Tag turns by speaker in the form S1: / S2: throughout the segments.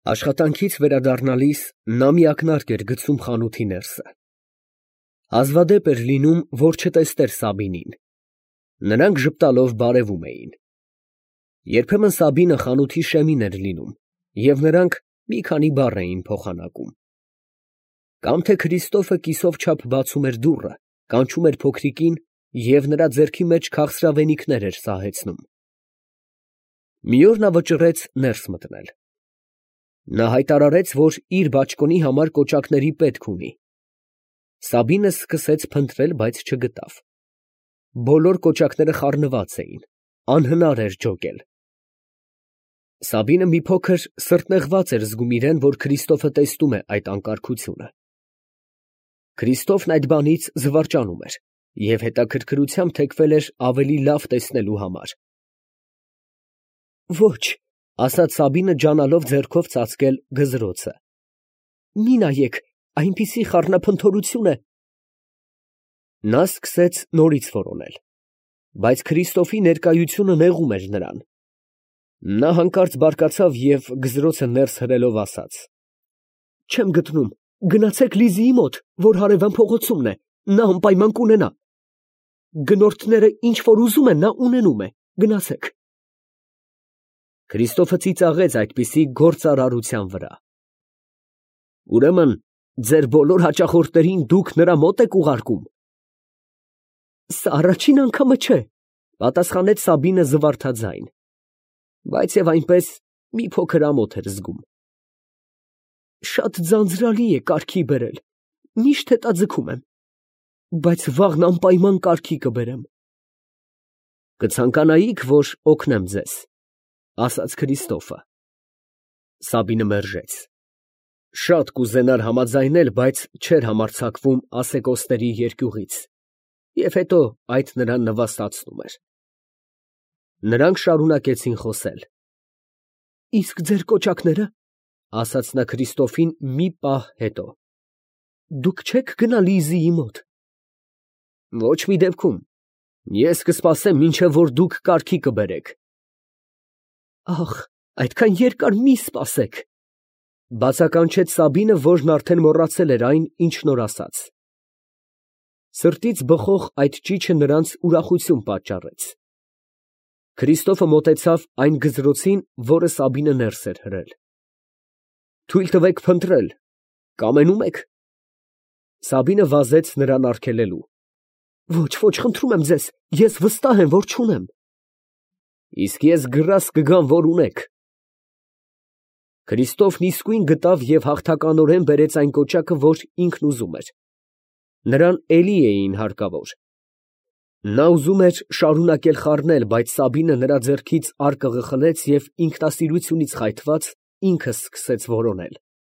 S1: Աշխատանքից վերադառնալիս նա մի ակնարկ էր գցում խանութի ներսը։ Հազվադեպ էր լինում, որ չտեսներ Սաբինին. նրանք ժպտալով բարևում էին։ Երբեմն Սաբինը խանութի շեմին էր լինում, և նրանք մի քանի բառ էին փոխանակում։ Կամ թե Քրիստոֆը կիսով չափ բացում էր դուռը, կանչում էր փոքրիկին և նրա ձեռքի մեջ քաղցրավենիքներ էր սահեցնում։ Մի օր նա վճռեց ներս մտնել։ Նա հայտարարեց, որ իր բաճկոնի համար կոճակների պետք ունի։ Սաբինը սկսեց փնտրել, բայց չգտավ։ Բոլոր կոճակները խառնված էին, անհնար էր ջոկել։ Սաբինը մի փոքր սրտնեղված էր զգում իրեն, որ Քրիստոֆը տեսնում է այդ անկարգությունը։ Քրիստոֆն այդ բանից զվարճանում էր և հետաքրքրությամբ թեքվել էր ավելի լավ տեսնելու համար։ «Ոչ», ասաց Սաբինը, ջանալով ձեռքով ծածկել գզրոցը, «մի նայեք, այնպիսի խառնափնթորություն է»։ Նա սկսեց նորից որոնել, բայց Քրիստոֆի ներկայությունը նեղում էր նրան։ Նա հանկարծ բարկացավ և գզրոցը ներս հրելով ասաց. «Չեմ գտնում, գնացեք Լիզիի մոտ, որ հարևան փողոցումն է, նա անպայման կունենա։ Գնորդները ինչ որ ուզում են, նա ունենում է, գնացեք»։ Քրիստոֆը ծիծաղեց այդպիսի գործարարության վրա։ «Ուրեմն ձեր բոլոր հաճախորդներին դուք նրա մոտ եք ուղարկում»։ «Սա առաջին անգամը չէ», պատասխանեց Սաբինը զվարթաձայն, բայց և այնպես մի փոքր ամոթ էր զգում։ «Շատ ձանձրալի է կարգի բերել, միշտ հետաձգում եմ, բայց վաղն անպայման կարգի կբերեմ»։ «Կցանկանայիք, որ օգնեմ ձեզ», ասաց Քրիստոֆը։ Սաբինը մերժեց։ Շատ կուզենար համաձայնել, բայց չէր համարձակվում ասեկոսների երկյուղից, և հետո այդ նրան նվաստացնում էր։ Նրանք շարունակեցին խոսել։ «Իսկ ձեր կոճակները», ասաց նա Քրիստոֆին մի պահ հետո, «դուք չե՞ք գնա Լիզիի մոտ»։ «Ոչ մի դեպքում, ես կսպասեմ, մինչև որ դուք կարգի կբերեք»։ «Ախ, այդքան երկար մի սպասեք», բացականչեց Սաբինը, որն արդեն մոռացել էր այն, ինչ նոր ասաց։ Սրտից բխող այդ ճիչը նրանց ուրախություն պատճառեց։ Քրիստոֆը մոտեցավ այն գզրոցին, որը Սաբինը ներս էր հրել։ «Թույլ տվեք փնտրել, կամենում եք»։ Սաբինը վազեց նրան արգելելու։ «Ոչ, ոչ, խնդրում եմ ձեզ, ես վստահ եմ, որ չունեմ»։ «Իսկ ես գրազ կգամ, որ ունեք»։ Քրիստոֆն իսկույն գտավ և հաղթականորեն բերեց այն կոճակը, որ ինքն ուզում էր։ Նրան էլի էին հարկավոր։ Նա ուզում էր շարունակել խառնել, բայց Սաբինը նրա ձեռքից արկղը խլեց և ինքնասիրությունից խայթված ինքը սկսեց որոնել։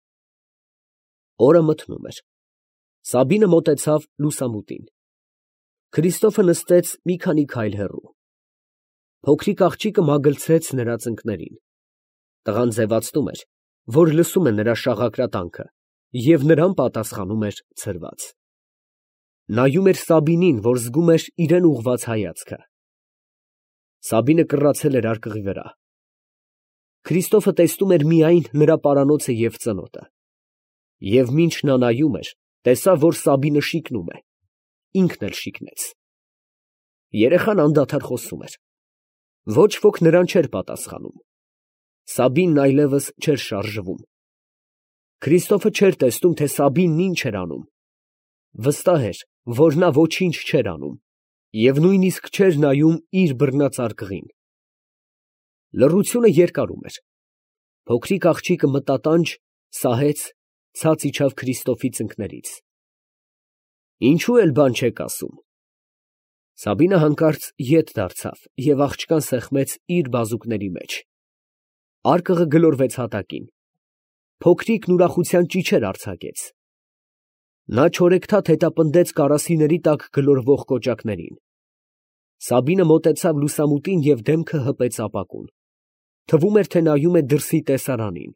S1: Օրը մթնում էր։ Սաբինը մոտեցավ լուսամուտին։ Քրիստոֆը նստեց մի քանի քայլ հեռու։ Փոքրիկ աղջիկը մագլցեց նրա ծնկներին։ Տղան ձևացնում էր, որ լսում է նրա շաղակրատանքը, և նրան պատասխանում էր ցրված։ Նայում էր Սաբինին, որ զգում էր իրան ուղղված հայացքը։ Սաբինը կռացել էր արկղի վրա։ Քրիստոֆը տեսնում էր միայն նրա պարանոցը և ծնոտը։ Եվ մինչ նա նայում էր, տեսավ, որ Սաբինը շիկնում է։ Ինքն էլ շիկնեց։ Երեխան անդադար խոսում էր։ Ոչ ոք նրան չէր պատասխանում։ Սաբինն այլևս չէր շարժվում։ Քրիստոֆը չէր տեսնում, թե Սաբինն ինչ էր անում։ Վստահ էր, որ նա ոչինչ չէր անում, և նույնիսկ չէր նայում իր բռնած արկղին։ Լռությունը երկարում էր։ Փոքրիկ աղջիկը մտատանջ սահեց, ցած իջավ Քրիստոֆի ծնկներից։ «Ինչու էլ բան չեք ասում»։ Սաբինը հանկարծ ետ դարձավ և աղջկան սեղմեց իր բազուկների մեջ։ Արկղը գլորվեց հատակին։ Փոքրիկն ուրախության ճիչեր արձակեց։ Նա չորեքթաթ հետապնդեց կարասիների տակ գլորվող կոճակներին։ Սաբինը մոտեցավ լուսամուտին և դեմքը հպեց ապակուն։ Թվում էր, թե նայում է դրսի տեսարանին։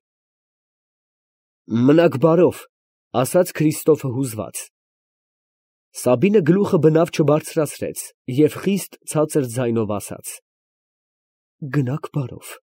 S1: «Մնաք բարով», ասաց Քրիստոֆը հուզված։ Սաբինը գլուխը բնավ չբարձրացրեց և խիստ ցածր ձայնով ասաց. «Գնաք բարով»։